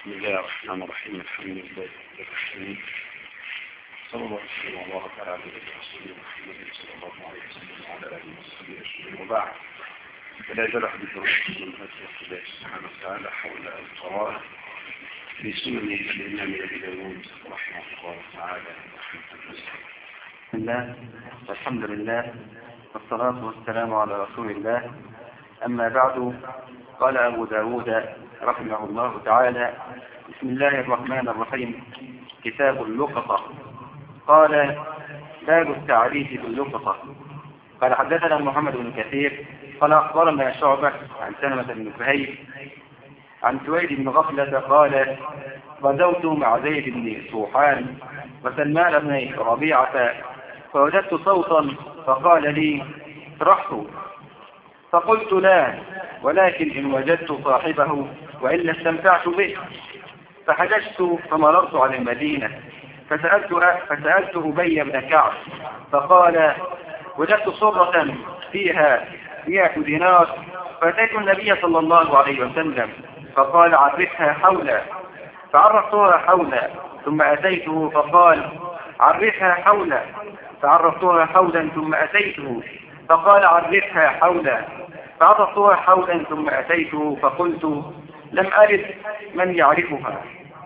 بسم الله الرحمن الرحيم. الحمد لله رب العالمين. صلى الله وسلم وبارك على عبده ورسوله محمد صلى الله عليه وسلم وعلى اله وصحبه اجمعين، وبعد. فلا يزال حديث الرسول من هدي الله سبحانه وتعالى حول القراءة في سنن الإمام أبي داود رحمه الله تعالى رحمة الله. بسم الله والحمد لله والصلاة والسلام على رسول الله. أما بعد، قال أبو داود رحمه الله تعالى: بسم الله الرحمن الرحيم. كتاب اللقطة. قال: باب التعريف باللقطة. قال: حدثنا محمد بن كثير قال: أخبرنا شعبة عن سلمة بن فهيد عن سويد بن غفلة قال: غزوت مع زيد بن سوحان وسلمان بن ربيعة فوجدت صوتا فقال لي: رحت، فقلت: لا، ولكن إن وجدت صاحبه وإلا استمتعت به. فحججت فمررت على المدينة فسألت أبي بن كعب فقال: وجدت صرة فيها 100 دينار، فأتيت النبي صلى الله عليه وسلم فقال: عرفها حولا. فعرفتها حولا، ثم أتيته فقال: عرفها حولا. فعرفتها حولا ثم أتيته فقال: عرفها حولا. فعرفتها حولا ثم أتيته فقلت: لم أرد من يعرفها.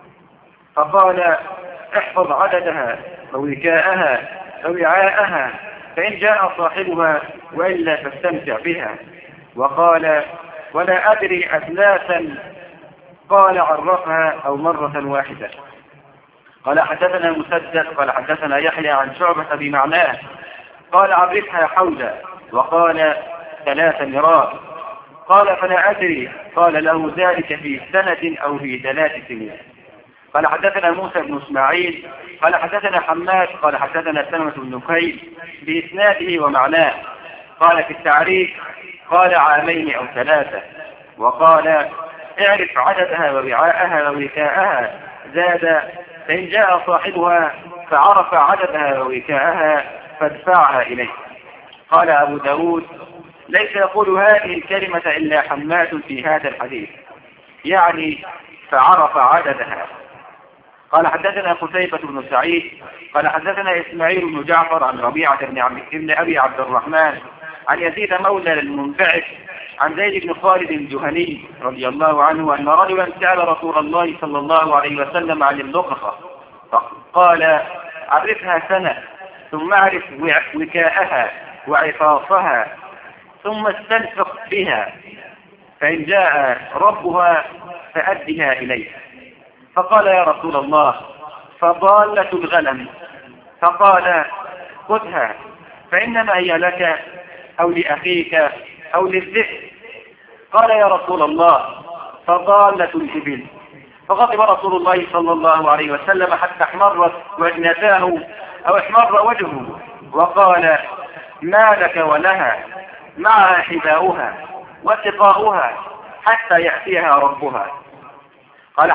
فقال: احفظ عددها ووكاءها ووعاءها، فإن جاء صاحبها وإلا فاستمتع بها. وقال: ولا أدري أثلاثا قال عرفها أو مرة واحدة. قال: حدثنا مسدد قال: حدثنا يحيى عن شعبة بمعناه قال: عرفها حولا. وقال: 3 مرات. قال: فلا أدري قال له ذلك في سنة أو في 3 سنين. قال: حدثنا موسى بن إسماعيل قال: حدثنا حماد قال: حدثنا سلمة بن كيل بإسناده ومعناه. قال: في التعريف قال: 2 أو 3. وقال: اعرف عددها ووعاءها ووكاءها، زاد: فإن جاء صاحبها فعرف عددها ووكاءها فادفعها إليه. قال أبو داود: ليس يقول هذه الكلمة إلا حماد في هذا الحديث، يعني فعرف عددها. قال: حدثنا قتيبة بن سعيد قال: حدثنا إسماعيل بن جعفر عن ربيعة بن أبي عبد الرحمن عن يزيد مولى المنبعث عن زيد بن خالد الجهني رضي الله عنه أن رجلا سأل رسول الله صلى الله عليه وسلم عن اللقطة، فقال: عرفها سنة، ثم اعرف وكاءها وعفاصها، ثم استنفق بها، فإن جاء ربها فأدها إليه. فقال: يا رسول الله، فضالة الغنم. فقال: خذها، فإنما هي لك أو لأخيك أو للذئب. قال: يا رسول الله، فضالة الإبل. فغضب رسول الله صلى الله عليه وسلم حتى احمرت وجنتاه أو احمر وجهه، وقال: ما لك ولها، معها حذاؤها وسقاؤها حتى يأتيها ربها. قال: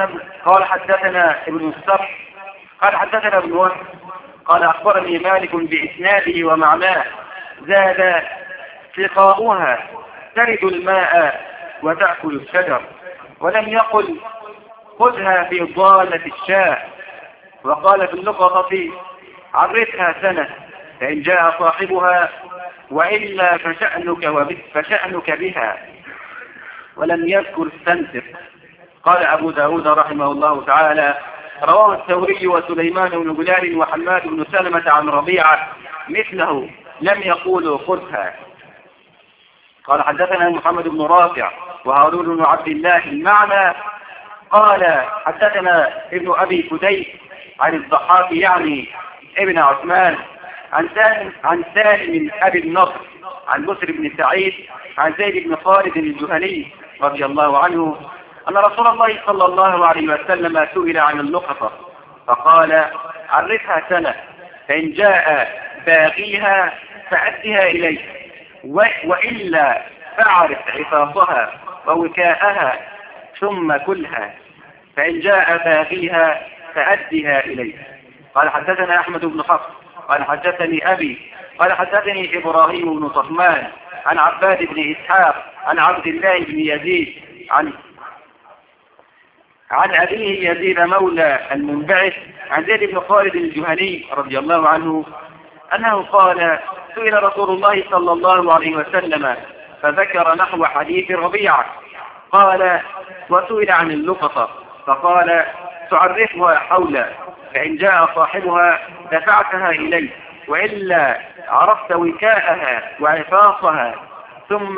حدثنا ابن السرح قال: حدثنا ابن وهب قال: أخبرني مالك بإسناده ومعناه، زاد: سقاؤها ترد الماء وتأكل الشجر. ولم يقل: خذها في ضالة الشاة. وقال في اللقطة: عرفها سنة، فإن جاء صاحبها وإلا فشأنك بها. ولم يذكر استنفق. قال أبو داود رحمه الله تعالى: رواه الثوري وسليمان بن بلال وحماد بن سلمة عن ربيعة مثله، لم يقولوا خذها. قال: حدثنا محمد بن رافع وهارون بن عبد الله المعنى. قال: حدثنا ابن أبي فديك عن الضحاك يعني ابن عثمان عن سالم أبي النصر عن بسر بن سعيد عن زيد بن خالد الجهني رضي الله عنه أن رسول الله صلى الله عليه وسلم سئل عن اللقطة فقال: عرفها سنة، فإن جاء باغيها فأدها إليه، وإلا فاعرف عفاصها ووكاءها ثم كلها، فإن جاء باغيها فأدها إليه. قال: حدثنا أحمد بن حفص قال: حدثني أبي قال: حدثني إبراهيم بن طهمان عن عباد بن إسحاق عن عبد الله بن يزيد عن أبيه يزيد مولى المنبعث عن زيد بن خالد الجهني رضي الله عنه أنه قال سئل رسول الله صلى الله عليه وسلم فذكر نحو حديث ربيعة قال وسئل عن اللقطة فقال تعرفها حولا فإن جاء صاحبها دفعتها إليه وإلا عرفت وكاءها وعفاصها ثم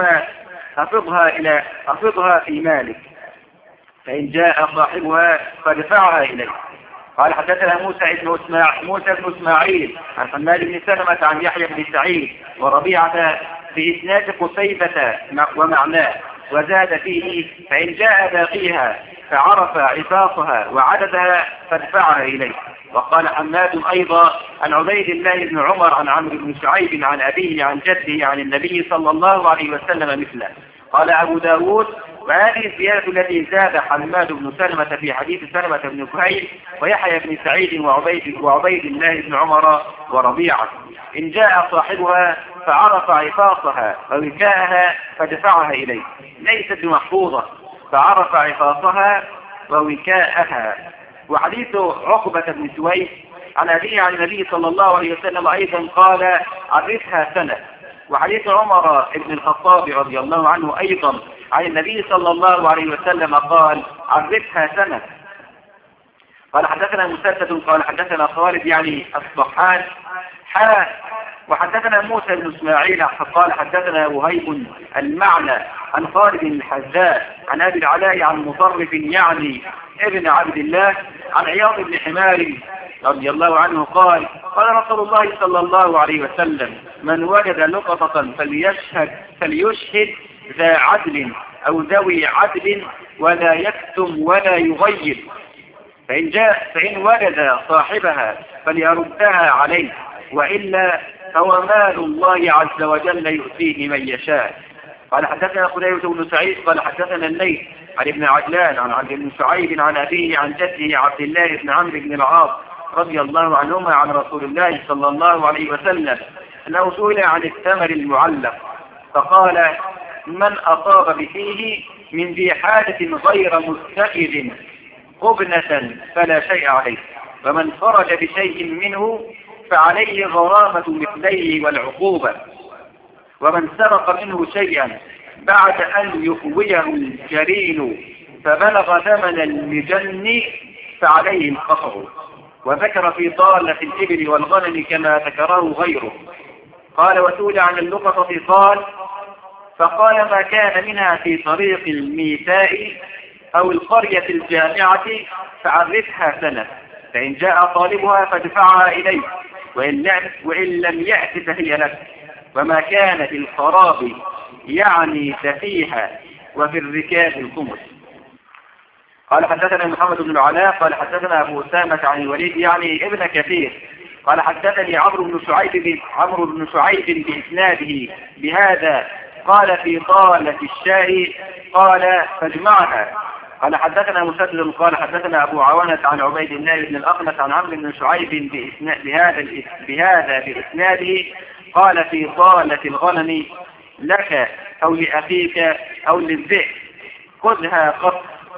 أفضها في مالك فإن جاء صاحبها فدفعها إليه. قال حدثنا موسى بن إسماعيل عن حماد بن سلمة عن يحيى بن سعيد وربيعة بإسناد قتيبة ومعناه وزاد فيه فإن جاء باقيها فعرف عفاصها وعددها فادفعها إليه. وقال حماد أيضا عن عبيد الله بن عمر عن عمرو بن شعيب عن أبيه عن جده عن النبي صلى الله عليه وسلم مثله. قال أبو داود وهذه الزيادة التي زاد حماد بن سلمة في حديث سلمة بن كهيل ويحيى بن سعيد وعبيد الله بن عمر وربيعة إن جاء صاحبها فعرف عفاصها ووكاءها فدفعها إليه ليست بمحفوظة فعرف عفاصها ووكاءها. وحديث عقبة بن سويد عن أبيه عن النبي صلى الله عليه وسلم أيضا قال عرفها سنة. وحديث عمر بن الخطاب رضي الله عنه أيضا عن النبي صلى الله عليه وسلم قال عرفها سنة. قال حدثنا مسدد قال حدثنا خالد يعني الصحان وحدثنا موسى بن إسماعيل قال حدثنا وهيب المعنى عن خالد الحذاء عن أبي العلاء عن مطرف يعني ابن عبد الله عن عياض بن حمار رضي الله عنه قال قال رسول الله صلى الله عليه وسلم من وجد لقطة فليشهد ذا عدل أو ذوي عدل ولا يكتم ولا يغيب فإن وجد صاحبها فليردها عليه وإلا فهو مال الله عز وجل يؤتيه من يشاء. قال حدثنا قتيبة بن سعيد قال حدثنا الليث عن ابن عجلان عن عبد بن شعيب عن أبيه عن جده عبد الله بن عمرو بن العاص رضي الله عنهما عن رسول الله صلى الله عليه وسلم أنه سئل عن الثمر المعلق فقال من أصاب بفيه من ذي حاجة غير مستئذ قبنة فلا شيء عليه ومن خرج بشيء منه فعليه غرامة مثليه والعقوبة ومن سرق منه شيئا بعد أن يقويه الجرين فبلغ ثمن المجن فعليه القصر. وذكر في ضالة الإبل والغنم كما ذكره غيره. قال وسئل عن اللقطة فقال ما كان منها في طريق الميتاء أو القرية الجامعة فعرفها سنة فإن جاء طالبها فادفعها إليه وإن لم يأت فهي لك وما كان في الخراب يعني سفيها وفي الركاب الخمس. قال حدثنا محمد بن العلاء قال حدثنا أبو أسامة عن الوليد يعني ابن كثير قال حدثني عمرو بن شعيب بإسناده بهذا قال في طالة الشاء قال فاجمعها. قال حدثنا مسدد قال حدثنا أبو عوانة عن عبيد الله بن الأخنس عن عمرو بن شعيب بهذا بإسناده قال في طالة الغنم لك أو لأخيك أو للذئب خذها قط.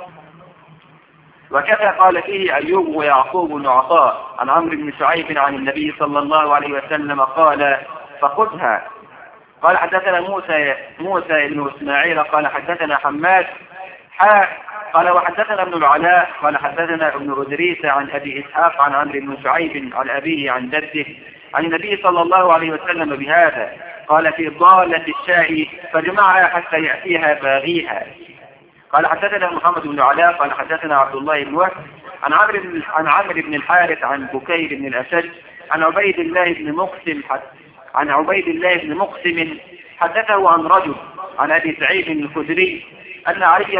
وكذا قال فيه أيوب ويعقوب بن عطاء عن عمرو بن شعيب عن النبي صلى الله عليه وسلم قال فخذها. قال حدثنا موسى بن إسماعيل قال حدثنا حماد قال وحدثنا ابن العلاء قال حدثنا ابن إدريس عن أبي إسحاق عن عمرو بن شعيب عن أبيه عن جده عن النبي صلى الله عليه وسلم بهذا قال في ضالة الشاء فجمعها حتى يأتيها باغيها. قال حدثنا محمد بن العلاء قال حدثنا عبد الله بن وهب عن عمرو بن الحارث عن بكير بن الأشج عن عبيد الله بن مقسم حدثه عن رجل عن أبي سعيد الخدري أن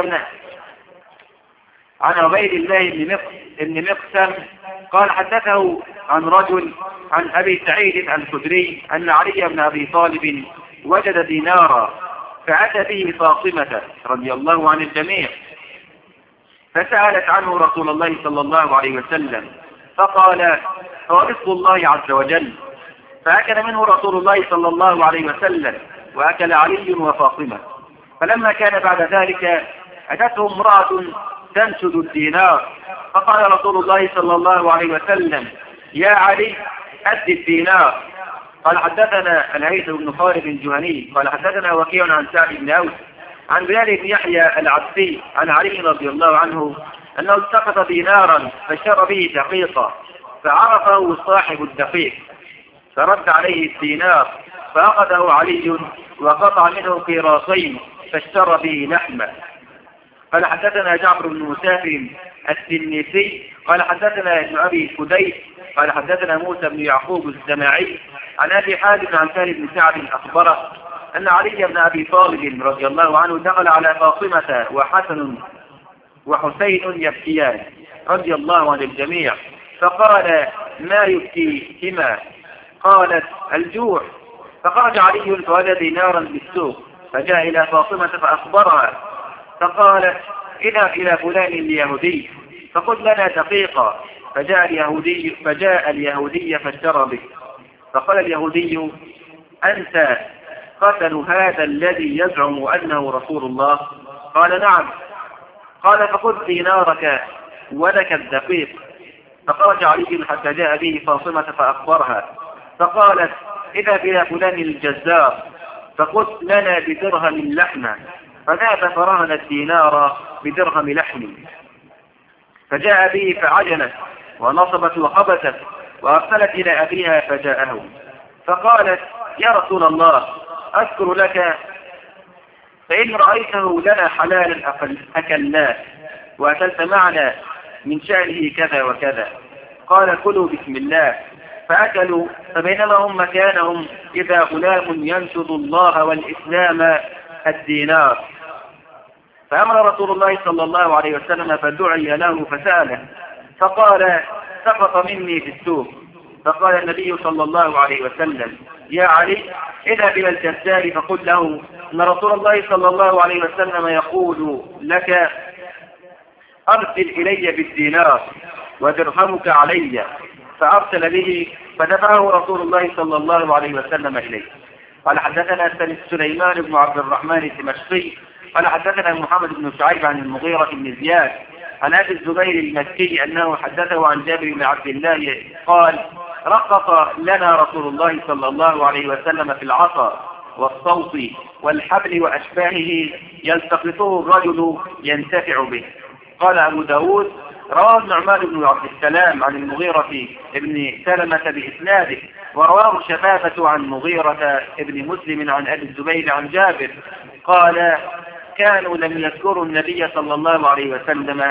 عن عبيد الله بن مقسم قال حدثه عن رجل عن أبي سعيد الخدري أن علي بن أبي طالب وجد دينارا فأتى به فاطمة رضي الله عن الجميع فسألت عنه رسول الله صلى الله عليه وسلم فقال هو رزق الله عز وجل فأكل منه رسول الله صلى الله عليه وسلم وأكل علي وفاطمة. فلما كان بعد ذلك أتته امرأة تنشد الدينار. فقال رسول الله صلى الله عليه وسلم: يا علي أد الدينار. قال حدثنا الهيثم بن خالد الجهني قال حدثنا وكيع عن سعد بن أوس عن بلال بن يحيى العبسي عن علي رضي الله عنه أنه التقط دينارا فشر به دقيقا فعرفه صاحب الدقيق فرد عليه الدينار فأخذه علي وقطع منه قيراطين فاشترى به لحمه. قال حدثنا جعفر بن مسافر التنيسي قال حدثنا ابن أبي فديس قال حدثنا موسى بن يعقوب السماعي عن أبي حازم عن سالم بن سعد أخبره أن علي بن أبي طالب رضي الله عنه دخل على فاطمة وحسن وحسين يبكيان رضي الله عن الجميع فقال: ما يبكيهما؟ قالت: الجوع. فخرج علي فوجد دينارا بالسوق فجاء إلى فاطمة فأخبرها فقالت: اذهب إلى فلان اليهودي فقل لنا دقيقة. فجاء اليهودي فاشترى به. فقال اليهودي: أنت قتل هذا الذي يزعم أنه رسول الله؟ قال: نعم. قال: فخذ دينارك ولك الدقيق. فخرج علي حتى جاء به فاطمة فأخبرها فقالت: اذهب إلى فلان الجزار فقل لنا بدرهم لحمة. فذهب فرهن الدينار بدرهم لحم فجاء به فعجلت ونصبت وخبثت وأرسلت إلى أبيها فجاءه فقالت: يا رسول الله أذكر لك فإن رأيته لنا حلالا أكلناه وأكلت معنا من شأنه كذا وكذا. قال: كلوا بسم الله. فأكلوا فبينما هم مكانهم إذا غلام ينشد الله والإسلام الدينار. فأمر رسول الله صلى الله عليه وسلم فدعي له فسأله فقال: سقط مني في السوق. فقال النبي صلى الله عليه وسلم: يا علي اذهب إلى الجزار فقل له أن رسول الله صلى الله عليه وسلم يقول لك: أرسل إلي بالدينار ودرهمك علي. فأرسل به فدفعه رسول الله صلى الله عليه وسلم إليه. قال حدثنا سليمان بن عبد الرحمن الدمشقي قال حدثنا محمد بن شعيب عن المغيرة بن زياد عن أبي الزبير المكي أنه حدثه عن جابر بن عبد الله قال: رقص لنا رسول الله صلى الله عليه وسلم في العصا والصوت والحبل وأشباهه يلتقطه الرجل ينتفع به. قال أبو داود: رواه النعمان بن عبد السلام عن المغيرة بن سلمة بإسناده ورواه شبابة عن مغيرة بن مسلم عن أبي الزبير عن جابر قال: كانوا لم يذكروا النبي صلى الله عليه وسلم.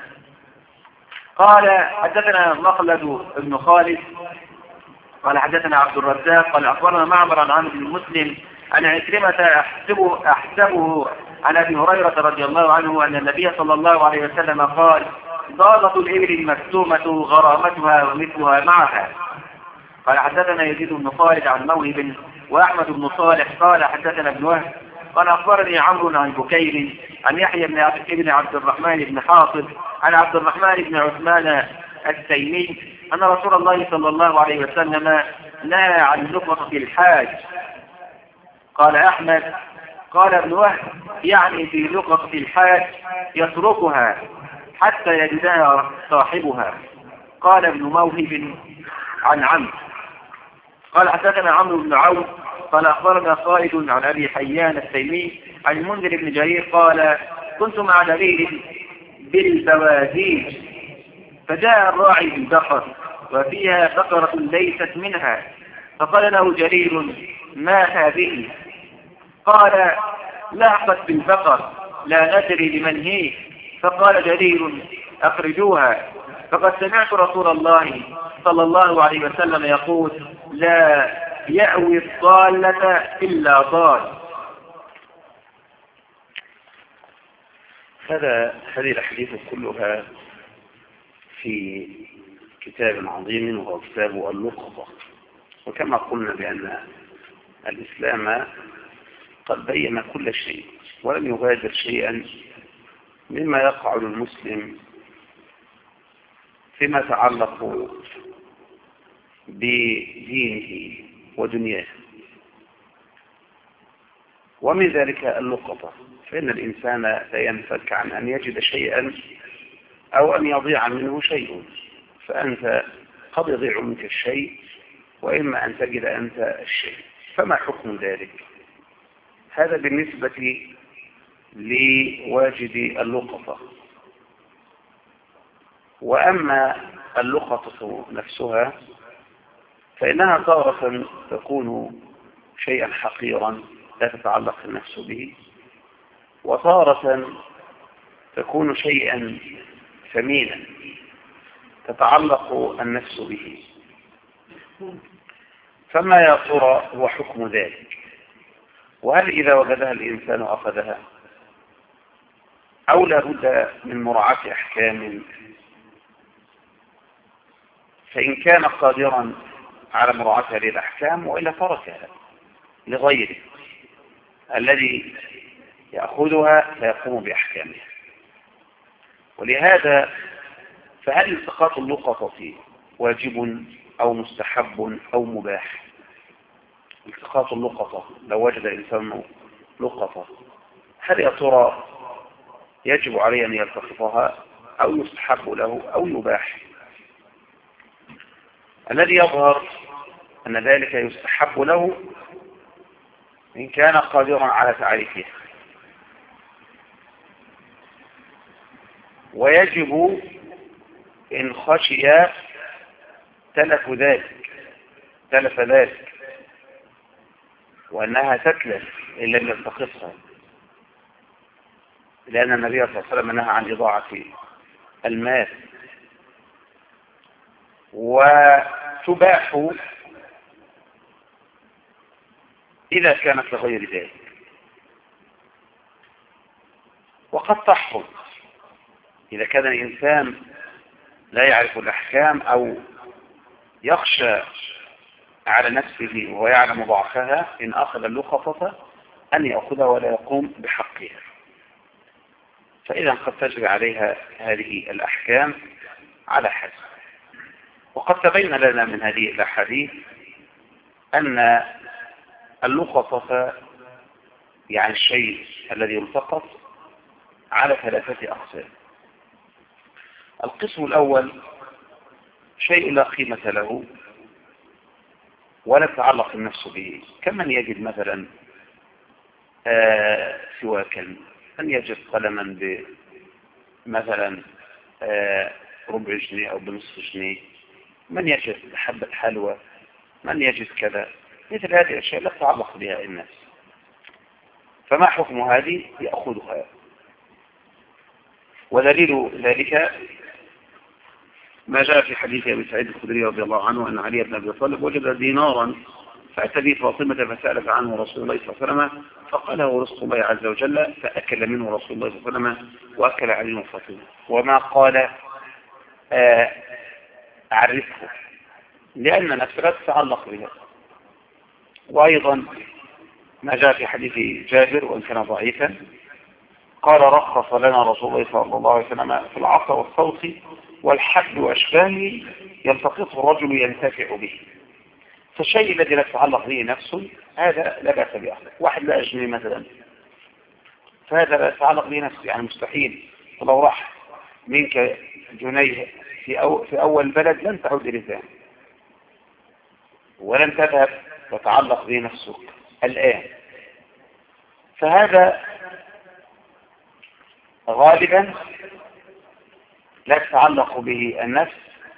قال حدثنا مخلد بن خالد قال حدثنا عبد الرزاق قال أخبرنا معمر عن عمرو بن مسلم عن عكرمة أحسبه عن أبي هريرة رضي الله عنه أن النبي صلى الله عليه وسلم قال: ضالة الإبل المكتومة غرامتها ومثلها معها. قال حدثنا يزيد بن خالد عن موهب وأحمد بن صالح قال حدثنا ابن وهب قال أخبرني عمرو عن بكير عن يحيى بن عبد الرحمن بن حاصب عن عبد الرحمن بن عثمان التيمي أن رسول الله صلى الله عليه وسلم نهى عن لقطة الحاج. قال أحمد قال ابن وهب يعني في لقطة الحاج يتركها حتى يجدها صاحبها. قال ابن موهب عن عمرو قال حدثنا عمرو بن عوف قال أخبرنا خالد عن أبي حيان التيمي عن المنذر بن جرير قال: كنت مع نبيل بالبواديج فجاء الراعي بالبقر وفيها بقرة ليست منها فقال له جرير: ما هذه؟ قال: لحقت بالبقر لا ندري لمن هي. فقال جرير: أخرجوها فقد سمعت رسول الله صلى الله عليه وسلم يقول: لا يأوي الضالة إلا ضال. هذه الأحاديث كلها في كتاب عظيم وهو كتاب اللقطة. وكما قلنا بأن الإسلام قد بين كل شيء ولم يغادر شيئا مما يقع للمسلم فيما يتعلق بدينه ودنياه، ومن ذلك اللقطة. فإن الإنسان لا ينفك عن أن يجد شيئا أو أن يضيع منه شيء، فأنت قد يضيع منك الشيء وإما أن تجد أنت الشيء، فما حكم ذلك؟ هذا بالنسبة لواجد اللقطة. وأما اللقطة نفسها فإنها تارة تكون شيئا حقيرا لا تتعلق النفس به، وتارة تكون شيئا ثمينا تتعلق النفس به. فما يا ترى هو حكم ذلك؟ وهل إذا وجدها الإنسان أخذها أو لا بد من مراعاة أحكام؟ فإن كان قادرا على مراعاة هذه الأحكام وإلا تركها لغيره الذي يأخذها فيقوم بأحكامها. ولهذا فهل التقاط اللقطة واجب أو مستحب أو مباح؟ التقاط اللقطة لو وجد الإنسان لقطة هل يا ترى يجب عليه أن يلتقطها أو يستحب له أو يباح؟ الذي يظهر أن ذلك يستحب له إن كان قادرا على تعريفه، ويجب إن خشي تلف ذلك وأنها تتلف إن لم يلتقطها، لأن النبي صلى الله عليه وسلم نهى عن إضاعة المال. وتباح إذا كانت لغير ذلك، وقد تحصل إذا كان الإنسان لا يعرف الأحكام أو يخشى على نفسه ويعلم ضعفها إن أخذ اللقطة أن يأخذها ولا يقوم بحقها، فإذا قد تجري عليها هذه الأحكام على حسب. وقد تبين لنا من هذه الأحاديث أن اللقطة يعني الشيء الذي يلتقط على 3 أقسام. القسم الأول شيء لا قيمة له ولا تعلق النفس به، كمن يجد مثلا سواكا، من يجد قلما مثلا ربع جنيه أو بنصف جنيه، من يجد حبة حلوى، من يجد كذا، مثل هذه الأشياء لا تعلق بها الناس. فما حكم هذه؟ يأخذها. ودليل ذلك ما جاء في حديث أبي سعيد الخدري رضي الله عنه أن علي بن أبي طالب وجد دينارا فأتى به فاطمة فسألت عنه رسول الله صلى الله عليه وسلم فقال له رزق الله عز وجل، فأكل منه رسول الله صلى الله عليه وسلم وأكل عليه وفاطمة، وما قال أعرفه، لأن نفسه لا تتعلق بها. وأيضا ما جاء في حديث جابر وإن كان ضعيفا قال رخص لنا رسول الله صلى الله عليه وسلم في العصا والصوت والحبل وأشباهه يلتقطه الرجل ينتفع به. فالشيء الذي لا تتعلق به نفسه هذا لا بأس بأخذه. واحد لا أجنبي مثلا فهذا لا يتعلق به نفسه، يعني مستحيل لو راح منك جنيه في أول البلد لن تعود إلى ثاني ولن تذهب وتعلق به نفسك الآن. فهذا غالبا لا تتعلق به النفس،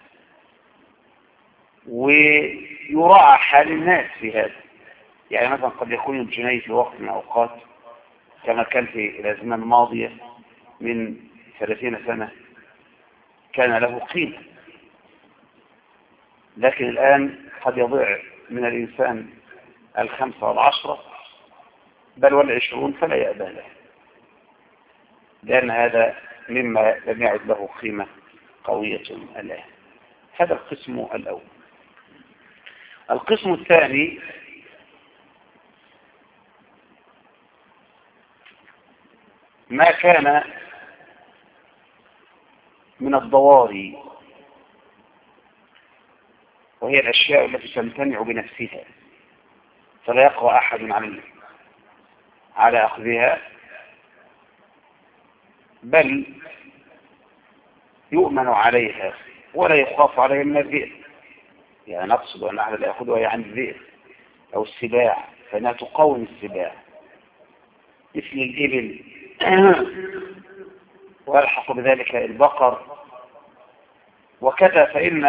ويراعى حال الناس في هذا. يعني مثلا قد يكون الجنيه في وقت من الأوقات كما كان في الأزمنة الماضية من 30 سنة كان له قيمة، لكن الآن قد يضيع من الإنسان 5 و10 بل و20 فلا يأبه له، لأن هذا مما لم يعد له قيمة قوية الآن. هذا القسم الأول. القسم الثاني ما كان من الضواري، وهي الأشياء التي تمتنع بنفسها فلا يقوى أحد على أخذها، بل يؤمن عليها ولا يخاف عليها من الذئب، يعني نقصد أن أحد لا يأخذها يعني الذئب أو السباع، فإنها تقاوم السباع مثل الإبل ويلحق بذلك البقر وكذا. فإن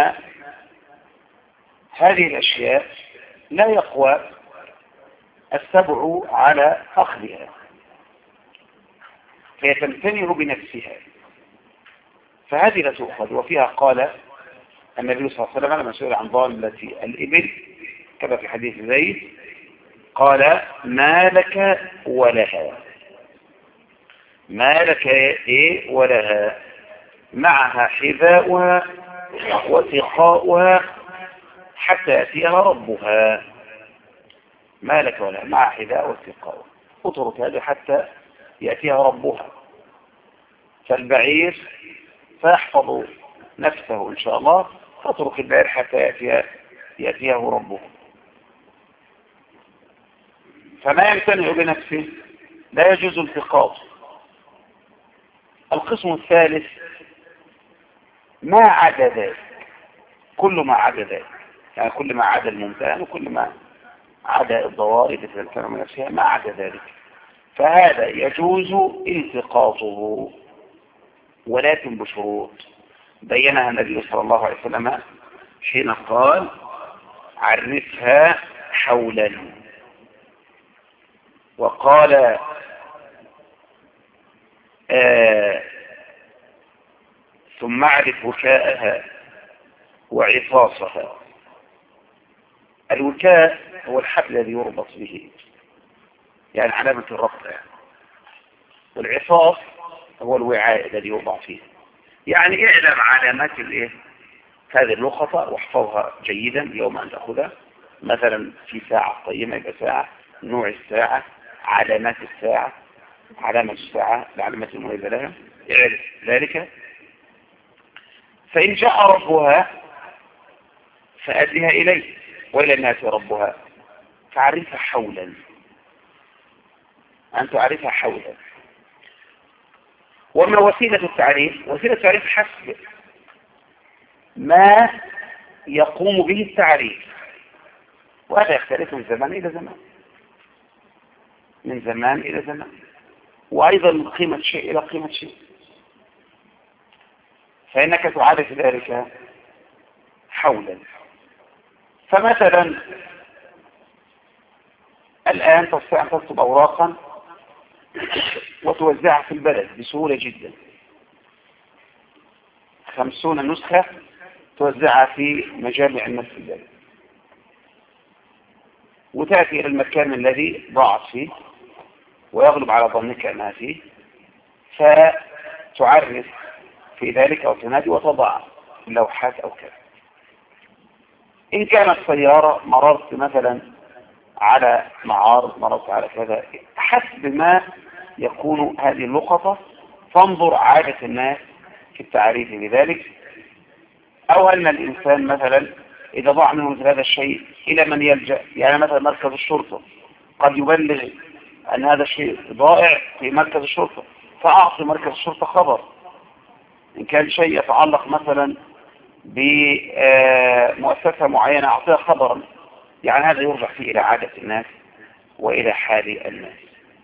هذه الأشياء لا يقوى السبع على أخذها، فهي تمتنع بنفسها، فهذه لا تؤخذ. وفيها قال النبي صلى الله عليه وسلم لما سئل عن ضالة الإبل كما في حديث زيد قال ما لك ولها، ما لك إيه ولها، معها حذاؤها وسقاؤها حتى يأتيها ربها. ما لك ولها، مع حذاء وسقاؤها، اترك هذا حتى يأتيها ربها. فالبعير فيحفظ نفسه إن شاء الله، فاترك البعير حتى يأتيه ربه. فما يمتنع بنفسه لا يجوز التقاطه. القسم الثالث ما عدا ذلك، كل ما عدا ذلك، يعني كل ما عدا الممتنع وكل ما عدا الضوارب التي تمتنع من نفسها ما عدا ذلك، فهذا يجوز التقاطه ولكن بشروط بينها النبي صلى الله عليه وسلم حين قال عرفها حولا، وقال ثم اعرف وكاءها وعفاصها. الوكاء هو الحبل الذي يربط به، يعني علامة الربط يعني. والعفاص هو الوعاء الذي يوضع فيه. يعني اعلم علامات الايه هذه اللقطة واحفظها جيدا يوم ان تأخذها، مثلا في ساعة قيمة يبقى ساعة، نوع الساعة، علامات الساعة، علامة الساعة، العلامات المميزة لها، اعرف ذلك. فإن جاء ربها فأدها إليه، وإلى الناس ربها فعرفها حولا، أن تعرفها حولا. وما وسيلة التعريف؟ وسيلة التعريف حسب ما يقوم به التعريف، وهذا يختلف من زمان إلى زمان، من زمان إلى زمان، وأيضا من قيمة شيء إلى قيمة شيء. فإنك تعرف ذلك حولا. فمثلا الآن تستطيع أن تكتب أوراقا وتوزعها في البلد بسهولة جدا، 50 نسخة توزعها في مجامع الناس في البلد، وتأتي إلى المكان الذي ضاعت فيه ويغلب على ظنك أنها فيه، فتعرف في ذلك أو تنادي وتضع اللوحات أو كذا. إن كانت سيارة مررت مثلا على معارض، مررت على كذا، حسب ما يكون هذه اللقطة فانظر عادة الناس في التعريف بذلك. أو أن الإنسان مثلا إذا ضاع منه مثل هذا الشيء إلى من يلجأ، يعني مثلا مركز الشرطة قد يبلغ أن هذا الشيء ضائع في مركز الشرطة، فأعطي مركز الشرطة خبر. إن كان شيء يتعلق مثلا بمؤسسة معينة أعطيها خبرا، يعني هذا يرجع فيه إلى عادة الناس وإلى حال الناس.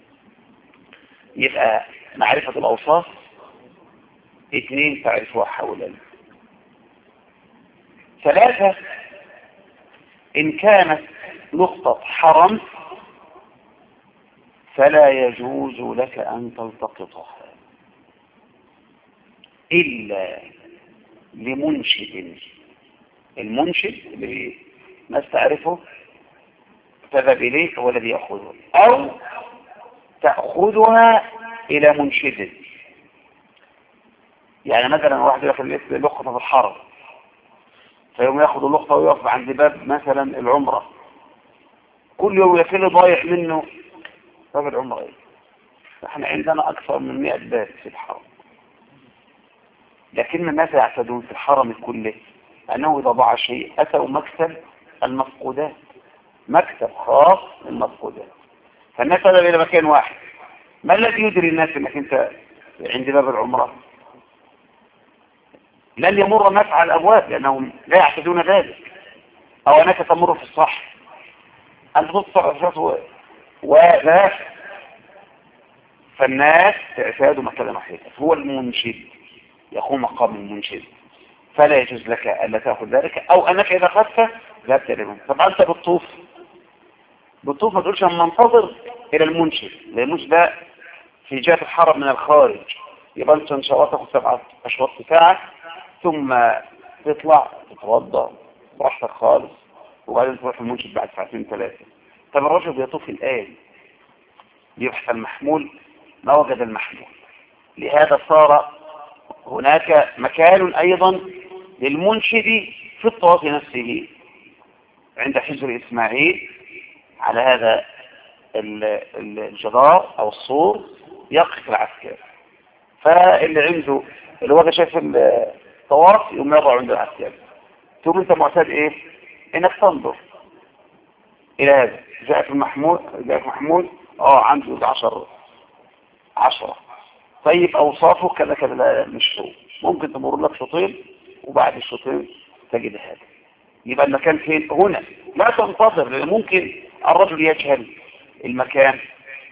يبقى معرفة الأوصاف، 2 تعرفها حولا. 3 إن كانت نقطة حرم فلا يجوز لك أن تلتقطها إلا لمنشد. المنشد اللي ما تعرفه تذهب إليه هو الذي يأخذه، أو تأخذها إلى منشد. يعني مثلا واحد يأخذ لقطة في الحرم، فيوم يأخذ اللقطة ويقف عند باب مثلا العمرة، كل يوم يكون ضايع منه باب العمرة. احنا عندنا أكثر من 100 باب في الحرم، لكن الناس يعتدون في الحرم كله أنه إذا ضاع شيء أتوا مكتب المفقودات، مكتب خاص للمفقودات، فالناس تذهب إلى مكان واحد. ما الذي يدري الناس أنك أنت عند باب العمرة؟ لن يمر الناس على الأبواب لأنهم لا يعتدون ذلك، أو أنك تمر في الصح أنت تطلع أساس وذاك، فالناس تعتاد مكان محيطة. هو المنشد يقوم مقام المنشد، فلا يجوز لك ألا تأخذ ذلك، أو أنك إذا أخذت ذهبت إليه. طبعا أنت بالطوف ما تقولش أما انتظر إلى المنشد، لأن المنشد ده في جهة الحرم من الخارج، يبقى أنت إن شاء الله تاخذ 7 أشواط ساعة ثم تطلع تتوضأ براحتك خالص، وبعدين تروح المنشد بعد 2 3 ساعات. طب الرجل بيطوف الآن يبحث المحمول ما وجد المحمول، لهذا صار هناك مكان أيضا للمنشد في الطواف نفسه عند حجر إسماعيل، على هذا الجدار أو السور يقف العسكري، فاللي عنده اللي هو شايف الطواف يقوم يضع عند العسكري، ثم انت معتاد ايه انك تنظر الى هذا. جاءك محمول عنده 10 طيب اوصافه كذا كذا، لا مش هو، ممكن تمر لك شوطين وبعد الشوطين تجد هذا. يبقى المكان فين؟ هنا. لا تنتظر، لان ممكن الرجل يجهل المكان.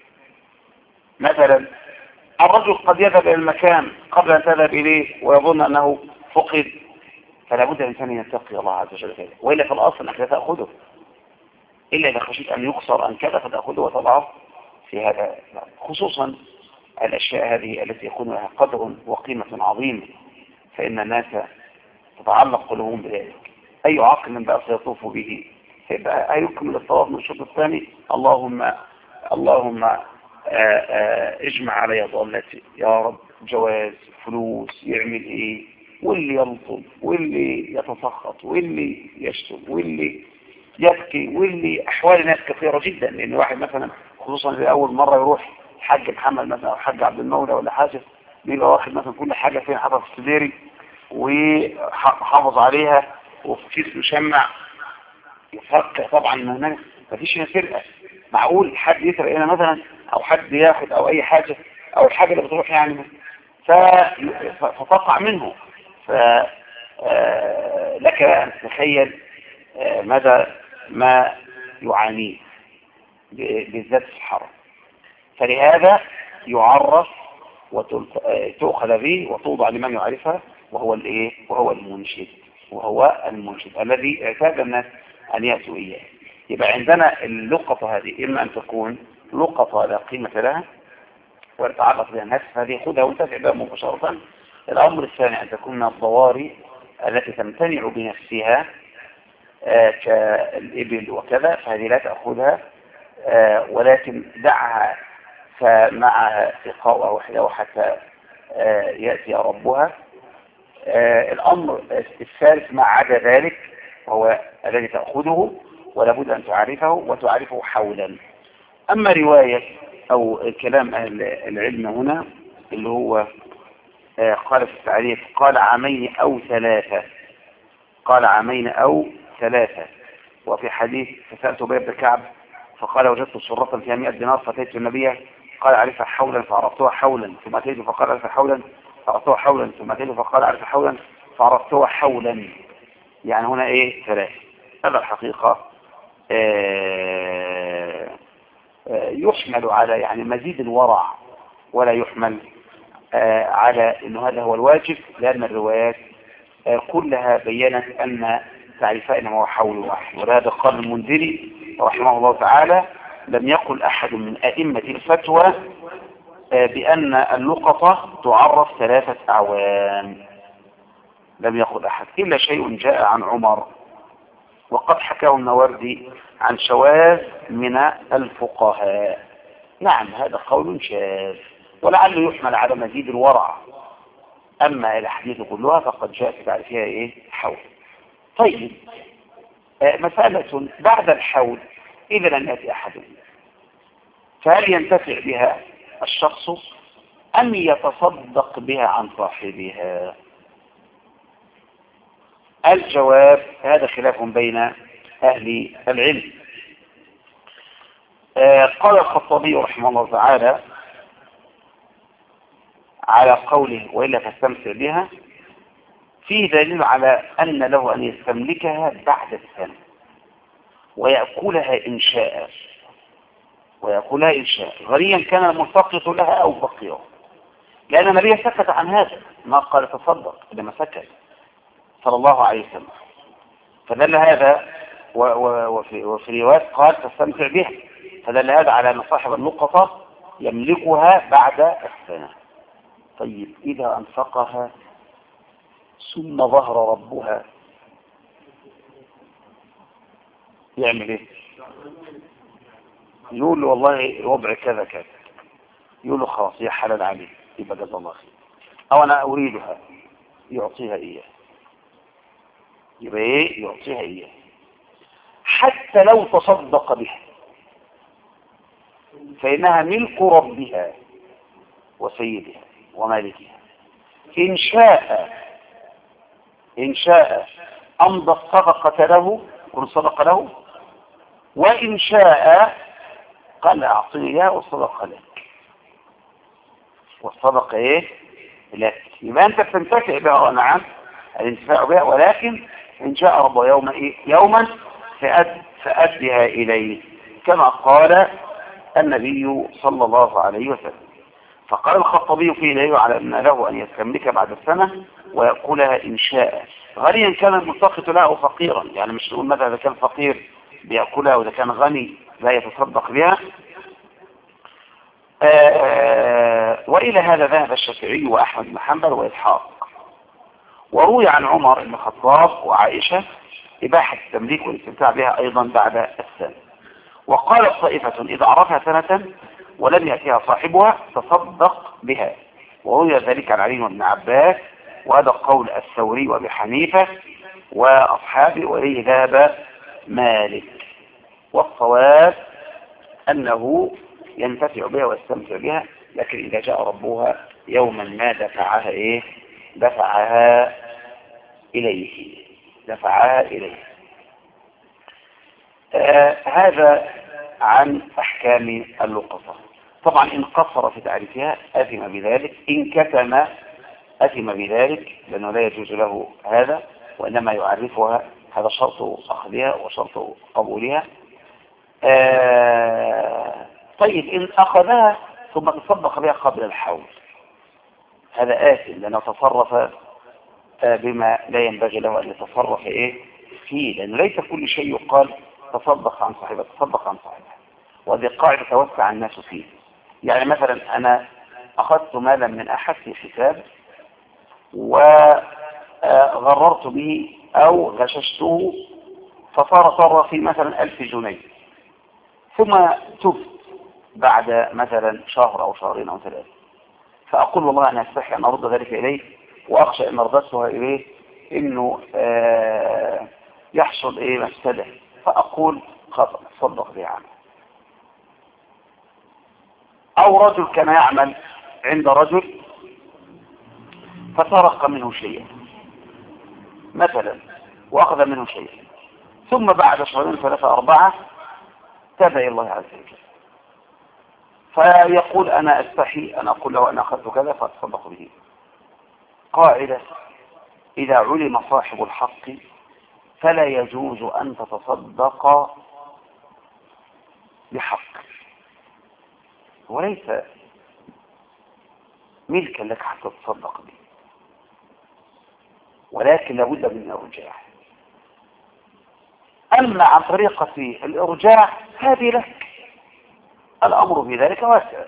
مثلا الرجل قد يذهب الى المكان قبل ان تذهب اليه ويظن انه فقد، فلا بد الانسان ان يتقي الله عز وجل فيه، والا في الاصل انك لا تاخذه الا اذا خشيت ان يقصر عن كذا فتاخذه وتضعه في هذا، خصوصا الاشياء هذه التي يكون لها قدر وقيمه عظيمه، فان الناس تتعلق قلوبهم بذلك. اي عقل بقى سيطوف به فيبقى هيكمل الطواف من الشوط الثاني اللهم اجمع علي ضالتي يا رب، جواز، فلوس، يعمل ايه، واللي يلطم واللي يتسخط واللي يشتم واللي يبكي واللي احوال ناس كثيرة جدا. لان واحد مثلا خصوصا لأول مرة يروح حاج محمد مثلا او حاج عبد المولى ولا حاجة، بيبقى واخد مثلا كل حاجة فين حاطها في السديري وحافظ عليها وفي كيس مشمع، يفرق طبعا من هناك مفيش هنا سرقة. معقول حد يسرق هنا مثلا او حد ياخد او اي حاجة او الحاجة اللي بتروح يعني فتقع منه. لك ان تتخيل ماذا ما يعانيه بالذات في الحرم. فلهذا يعرف وتؤخذ به وتوضع لمن يعرفها، وهو الايه؟ وهو المنشد الذي اعتاد الناس ان يأتوا اياه. يبقى عندنا اللقطة هذه اما ان تكون لقطة لا قيمة لها ويتعرف بها الناس، هذه خذها وانتفع بها مباشرة. الامر الثاني ان تكون من الضواري التي تمتنع بنفسها كالإبل وكذا، فهذه لا تأخذها ولكن دعها فمعها سقاء وحده حتى يأتي ربها. الأمر الثالث ما عدا ذلك وهو الذي تأخذه ولا بد أن تعرفه وتعرفه حولا. أما رواية أو كلام أهل العلم هنا اللي هو قال في التعريف قال 2 أو 3، قال 2 أو 3. وفي حديث فسألت أبي بن كعب فقال وجدت صرة فيها 100 دينار فأتيت النبي قال أعرفها حولا فعرفتها حولا، ثم أتيت فقال أعرفها حولا فعرفتها حولا، ثم أتيت فقال أعرفها حولا فعرفتها حولا. يعني هنا إيه؟ 3. هذا الحقيقة يحمل على يعني مزيد الورع ولا يحمل على أنه هذا هو الواجب، لأن الروايات كلها بيّنت أن تعريفها إنما هو حول واحد. ولهذا قال المنذري رحمه الله تعالى لم يقل أحد من أئمة الفتوى بأن اللقطة تعرف 3 أعوام، لم يقل أحد إلا شيء جاء عن عمر، وقد حكاه النوردي عن شواذ من الفقهاء. نعم هذا قول شاذ ولعله يحمل على مزيد الورع، أما الأحاديث كلها فقد جاء في تعريفها إيه؟ حول. طيب مسألة بعد الحول إذا لم يأتي أحد، فهل ينتفع بها الشخص أم يتصدق بها عن صاحبها؟ الجواب هذا خلاف بين أهل العلم. قال الخطابي رحمه الله تعالى على قوله وإلا فاستمتع بها، فيه دليل على أن له أن يستملكها بعد السنة ويأكلها إن شاء، ويأكلها إن شاء، غنيا كان الملتقط لها أو فقيرا، لأن النبي سكت عن هذا، ما قال تصدق لما سكت صلى الله عليه وسلم. فدل هذا وفي رواية قال تستمتع بها، فدل هذا على أن صاحب اللقطة يملكها بعد السنة. طيب إذا أنفقها ثم ظهر ربها يعمل إيه؟ يقول له والله وضع كذا كذا، يقول له خلاص هي حلال عليه، يبقى جزا الله خير، أو أنا أريدها، يعطيها إياه، يبقى إيه؟ يعطيها إياه حتى لو تصدق بها، فإنها ملك ربها وسيدها ومالكها. إن شاء أمضى الصدقة له، كل صدقة له، وإن شاء قال أعطيها والصدقة لك، والصدقة إيه؟ لك. يبقى أنت تنتفع بها، نعم الانتفاع بها، ولكن إن شاء ربه يوما فأدها إليه، كما قال النبي صلى الله عليه وسلم. فقال الخطبي فيه دليل على أن له أن يستملك بعد السنة ويأكلها إن شاء، غنيا كان الملتقط له فقيرا، يعني مش نقول مثلا إذا كان فقير بيأكلها وإذا كان غني لا يتصدق بها. وإلى هذا ذهب الشافعي وأحمد بن حنبل وإسحاق. وروي عن عمر بن الخطاب وعائشة إباحة التمليك والاستمتاع بها أيضا بعد السنة. وقالت طائفة إذا عرفها سنة ولم يأتيها صاحبها تصدق بها، وروي ذلك عن علي بن عباس، وهذا قول الثوري وابي حنيفة وأصحابه، وإليه ذهب مالك. والصواب أنه ينتفع بها ويستمتع بها، لكن إذا جاء ربها يوما ما دفعها إيه؟ دفعها إليه. هذا عن أحكام اللقطة. طبعا إن قصر في تعريفها أثم بذلك، إن كتم أثم بذلك، لأنه لا يجوز له هذا، وإنما يعرفها، هذا شرط أخذها وشرط قبولها. طيب إن أخذها ثم تصدق بها قبل الحول، هذا آثم، لأنه تصرف بما لا ينبغي له أن يتصرف فيه، لأنه ليس كل شيء يقال تصدق عن صاحبه، تصدق عن صاحبه، وهذه قاعدة توسع الناس فيه. يعني مثلا أنا أخذت مالا من أحد في حساب وغررت به أو غششته فصار في مثلا 1000 جنيه، ثم تبت بعد مثلا شهر أو شهرين أو 3، فأقول والله أنا أستحي أن أرد ذلك إليه، وأخشى أن رددتها إليه إنه يحصل مفسدة، فأقول خطأ صدق بها عنه. أو رجل كان يعمل عند رجل فسرق منه شيئا مثلا وأخذ منه شيئا، ثم بعد شهرين 3 4 تاب إلى الله عز وجل، فيقول أنا أستحي أن أقول له أنا أخذت كذا فأتصدق به. قاعدة: إذا علم صاحب الحق فلا يجوز أن تتصدق بحق، وليس ملكا لك حتى تتصدق به، ولكن لابد من الإرجاع. أما عن طريقة الإرجاع هذه لك، الأمر في ذلك واسع،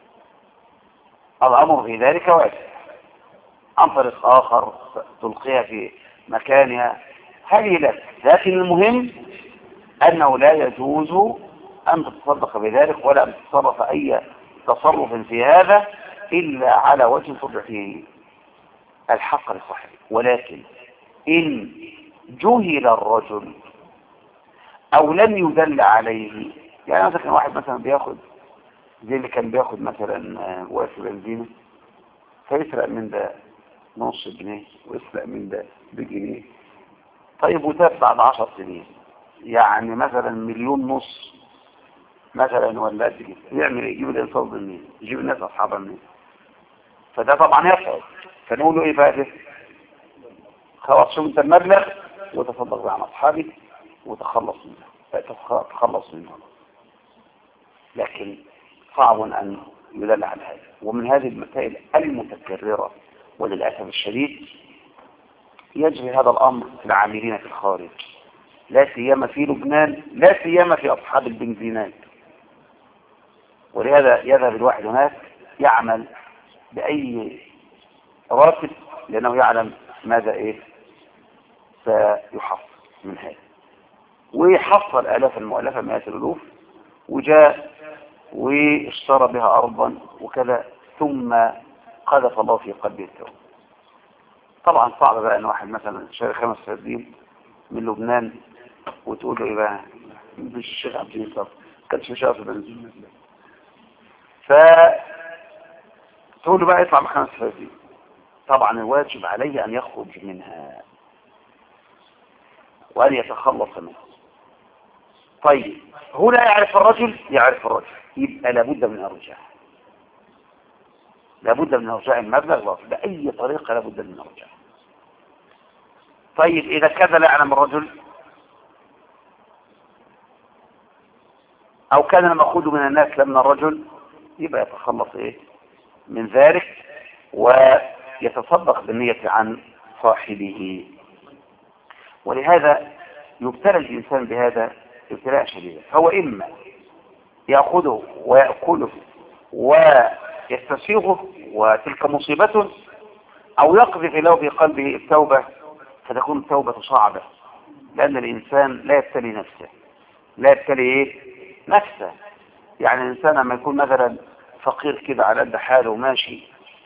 عن طريق آخر تلقيها في مكانها هذه لك، لكن المهم أنه لا يجوز أن تتصدق بذلك ولا أن تتصرف أي تصرف في هذا إلا على وجه ترجع فيه الحق لصاحبه. ولكن إن جهل الرجل أو لم يدل عليه، يعني مثلا كان واحد مثلا بياخد زي اللي كان بياخد مثلا وقف بنزينة، فيسرق من ده نص جنيه ويسرق من ده بجنيه، طيب وتاب بعد 10 سنين، يعني مثلا 1.5 مليون مثلا ولا قد كده، يعمل ايه؟ يجيب الانصاف منين؟ يجيب الناس اصحابها منين؟ فده طبعا يفعل، فنقول له ايه فائده؟ خلاص شو انت المبلغ وتصدق به عن اصحابك وتخلص منه. لكن صعب ان يدل على هذا. ومن هذه المسائل المتكررة وللأسف الشديد يجري هذا الأمر في العاملين في الخارج، لا سيما في لبنان، لا سيما في أصحاب البنزينات. ولهذا يذهب الواحد هناك يعمل بأي راتب لأنه يعلم ماذا سيحصل من هذا، ويحصل آلاف المؤلفة مئات الألوف، وجاء واشترى بها أرضا وكذا، ثم قذف الله في قلبه التوبة. طبعا صعب بقى أن واحد مثلا شاري 5 فدين من لبنان وتقول له إيه بقى مش الشيخ عبد اليسر كانش شاف في بنزين، فتقول له بقى يطلع ب5 فدين. طبعا الواجب عليه أن يخرج منها وأن يتخلص منها. طيب هنا يعرف الرجل يبقى لابد من ارجاع المبلغ بأي طريقة، لابد من ارجاع. طيب إذا كان لا يعلم الرجل أو كان المأخوذ من الناس لم من الرجل، يبقى يتخلص من ذلك ويتصدق بالنية عن صاحبه. ولهذا يبتلى الإنسان بهذا ابتلاء شديدا، فهو إما يأخذه ويأكله ويستسيغه وتلك مصيبته، أو يقذف له في قلبه التوبة فتكون التوبة صعبة، لأن الإنسان لا يبتلي نفسه. يعني الإنسان لما يكون مثلا فقير كده على قد حاله وماشي،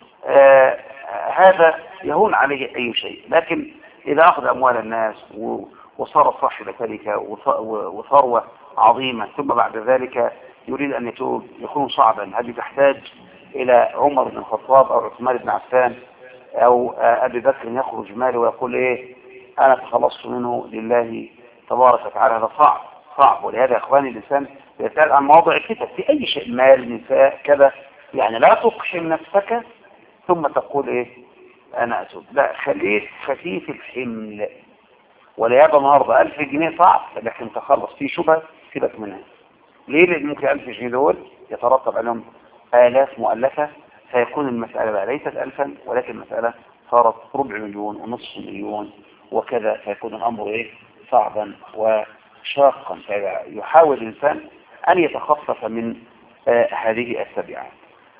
هذا يهون عليه أي شيء. لكن إذا أخذ أموال الناس وصار صاحب تركة وثروة عظيمة، ثم بعد ذلك يريد أن يتوب، يكون صعبا. هذه تحتاج إلى عمر بن الخطاب أو عثمان بن عفان أو أبي بكر يخرج ماله ويقول أنا تخلصت منه لله تبارك وتعالى. هذا صعب. ولهذا يا إخواني الإنسان يسأل عن مواضع الفتن في أي شيء، مال، نساء، كذا. يعني لا تقحم نفسك ثم تقول أنا أتوب، لا، خليك خفيف الحمل. ولا يبقى النهارده 1000 جنيه صعب، لكن تخلص في شبهة سيبك منها. ليه؟ لأن ممكن 1000 جنيه دول يترتب عليهم آلاف مؤلفة، فيكون المسألة بقى ليست 1000 ولكن المسألة صارت 250,000 ونصف مليون وكذا، فيكون الأمر صعبا وشاقا. فيحاول الإنسان أن يتخفف من هذه التبعات.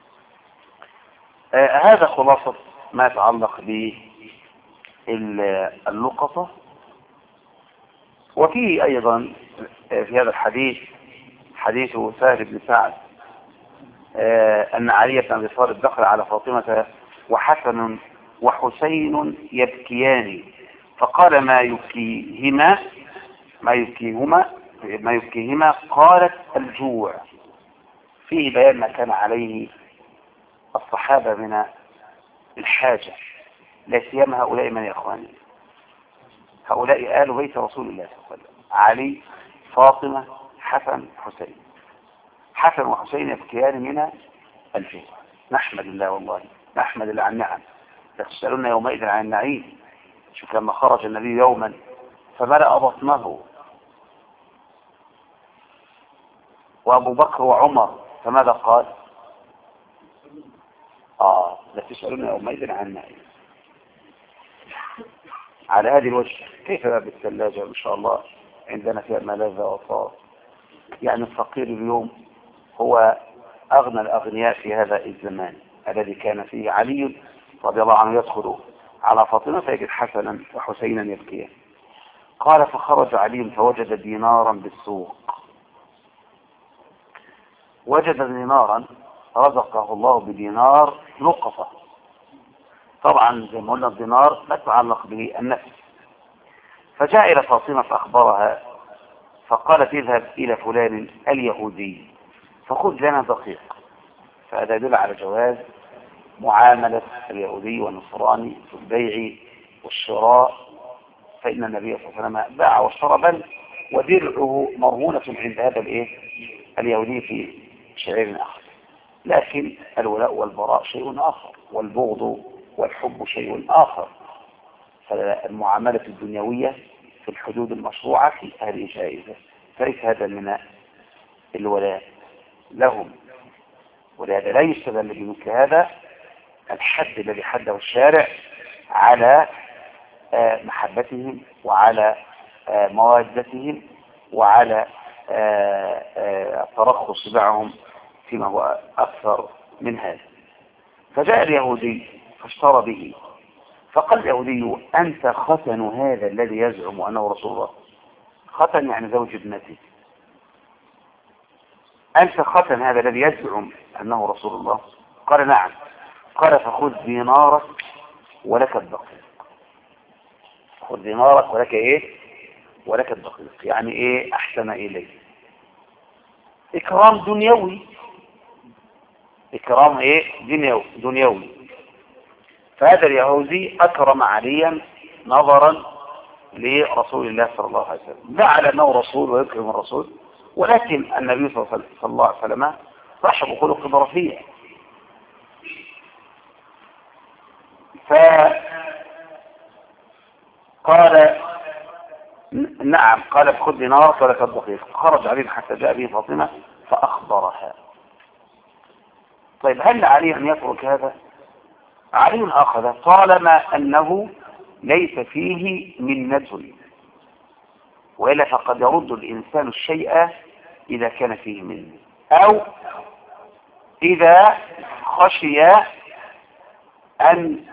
هذا خلاصة ما يتعلق باللقطة. وفيه أيضا في هذا الحديث حديث سهل بن سعد أن علي بن أبي طالب دخل على فاطمة وحسن وحسين يبكيان، فقال ما يبكيهما؟ قالت الجوع. فيه بيان ما كان عليه الصحابة من الحاجة، لا سيما هؤلاء من يا إخواني، هؤلاء آل بيت رسول الله صلى الله عليه وسلم، علي، فاطمة، حسن وحسين يبكيان من الجوع. نحمد الله، والله نحمد الله عن النعم، تسألون يومئذ عن النعيم. شوف لما خرج النبي يوما فملأ بطنه، وأبو بكر وعمر فماذا قال؟ لا تسألون يومئذ عن النعيم. على هذه الوجه كيف بالثلاجة إن شاء الله عندنا فيها ملاذ وطار. يعني الفقير اليوم هو أغنى الأغنياء في هذا الزمان الذي كان فيه علي رضي الله عنه يدخل على فاطمة فيجد حسنا وحسينا يبكيان. قال فخرج علي فوجد دينارا بالسوق، وجد دينارا رزقه الله بدينار لقطة. طبعا زي ما قلنا الدينار لا تتعلق به النفس. فجاء إلى فاطمة فأخبرها فقالت اذهب إلى فلان اليهودي فخذ لنا دقيق. فهذا يدل على جواز معاملة اليهودي والنصراني في البيع والشراء، فإن النبي صلى الله عليه وسلم باع واشترى، بل ودرعه مرهونة عند هذا اليهودي في شعير آخر. لكن الولاء والبراء شيء آخر، والبغض والحب شيء آخر. فالمعاملة الدنيوية في الحدود المشروعة هذه جائزة، فليس هذا من الولاء لهم. ولهذا لا يستدل بمثل هذا الحد الذي حده الشارع على محبتهم وعلى مودتهم وعلى الترخص معهم فيما هو أكثر من هذا. فجاء اليهودي فاشترى به، فقال اليهودي: أنت ختن هذا الذي يزعم أنه رسول الله؟ ختن يعني زوج ابنته. أنت ختن هذا الذي يزعم أنه رسول الله؟ قال: نعم. قال: فخذ دينارك ولك الدقيق. خذ دينارك ولك ايه؟ ولك الدقيق. يعني ايه احسن اليه؟ اكرام دنيوي. اكرام ايه؟ دنيوي. فهذا اليهودي اكرم عليا نظرا لرسول الله صلى الله عليه وسلم، جعل انه رسول ويكرم الرسول، ولكن النبي صلى الله عليه وسلم صاحب خلق رفيع. قال: نعم. قال: خذ دينارك ولك الدقيق. خرج عليه حتى جاء به فاطمة فأخبرها. طيب، هل علي أن يترك هذا؟ علي أخذ طالما أنه ليس فيه منة، وإلا فقد يرد الإنسان الشيء إذا كان فيه منة، أو إذا خشي أن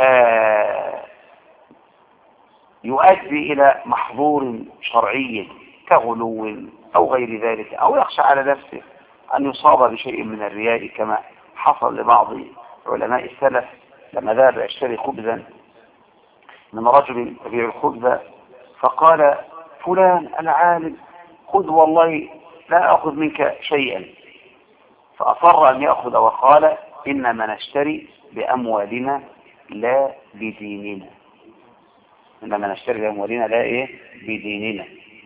يؤدي إلى محظور شرعي كغلو أو غير ذلك، أو يخشى على نفسه أن يصاب بشيء من الرياء كما حصل لبعض علماء السلف لما ذهب يشتري خبزا من رجل يبيع الخبز، فقال: فلان العالم خذ والله لا أخذ منك شيئا، فأصر أن يأخذ وقال: إنما نشتري بأموالنا لا بديننا. إنما نشتري بأموالنا لا إيه؟ بديننا.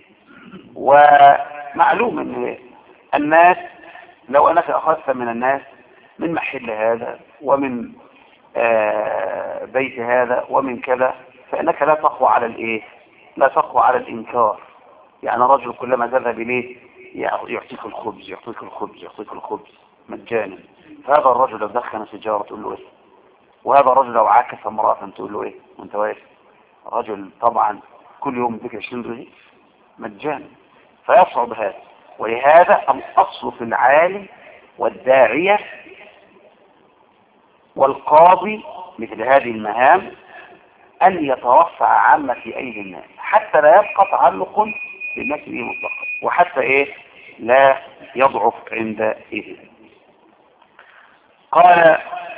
ومعلوم أن الناس لو أنك أخذت من الناس من محل هذا ومن بيت هذا ومن كذا، فإنك لا تقوى على الإيه؟ لا تقوى على الإنكار. يعني رجل كلما ذهب إليه يعطيك الخبز يعطيك الخبز يعطيك الخبز مجانا، فهذا الرجل لو دخن سيجارة تقول له إيه؟ وهذا الرجل لو عاكس امرأة تقول له إيه؟ وأنت واقف؟ رجل طبعا كل يوم بك 20 رغيف مجانا، فيصعب هذا. ولهذا الأصل في العالم والداعية والقاضي مثل هذه المهام أن يترفع عامة في أيدي الناس، حتى لا يبقى تعلق بالناس به مطلقا، وحتى إيه؟ لا يضعف عندئذ. قال: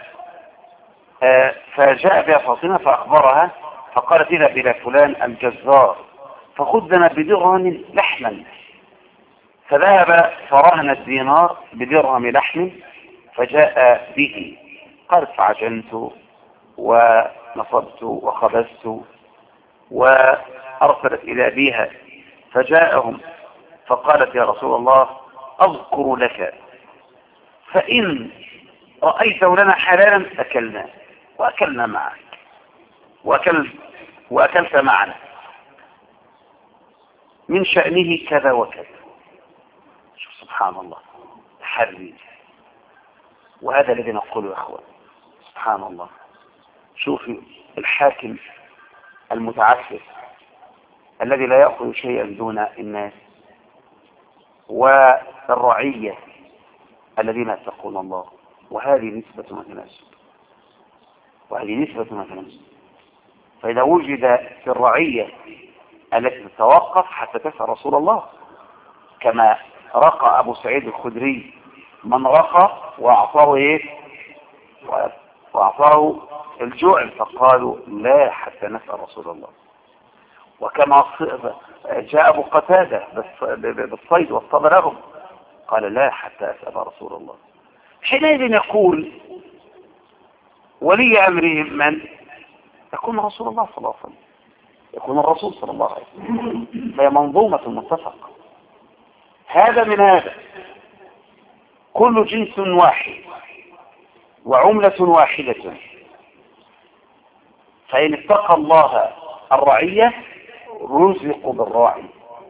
فجاء بها فاطمة فأخبرها، فقالت: اذهب إلى فلان الجزار فخذ لنا بدرهم لحما. فذهب فرهن الدينار بدرهم لحم فجاء به. قالت: فعجنت ونصبت وخبزت، وأرسلت إلى أبيها فجاءهم فقالت: يا رسول الله أذكر لك، فإن رأيته لنا حلالا أكلنا وأكلنا معك وأكلت معنا، من شأنه كذا وكذا. شوف سبحان الله، تحري. وهذا الذي نقوله يا أخوان، سبحان الله. شوف الحاكم المتعفف الذي لا يأخذ شيئا دون الناس، والرعية الذين يتقون الله، وهذه نسبة وتناسب. فإذا وجد في الرعية التي تتوقف حتى تسأل رسول الله، كما رقى أبو سعيد الخدري من رقى وأعطاه إيه؟ وأعطاه الجوع، فقالوا: لا حتى نسأل رسول الله. وكما جاء أبو قتادة بالصيد واصطاد لهم، قال: لا حتى أسأل رسول الله. حينئذ يقول ولي أمرهم من؟ يكون رسول الله صلى الله عليه وسلم، يكون الرسول صلى الله عليه وسلم. فهي منظومة متفق، هذا من هذا، كل جنس واحد وعملة واحدة. فإن اتقى الله الرعية رزقوا بالراعي.